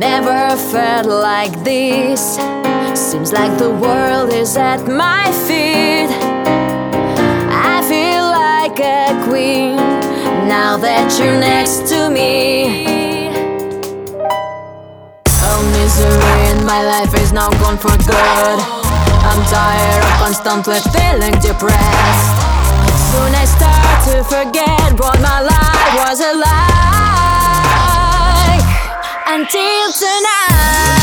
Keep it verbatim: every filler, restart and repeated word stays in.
Never felt like this. Seems like the world is at my feet. I feel like a queen now that you're next to me. Oh, misery in my life is now gone for good. I'm tired of constantly feeling depressed. Soon I start to forget what my life was like. Until tonight.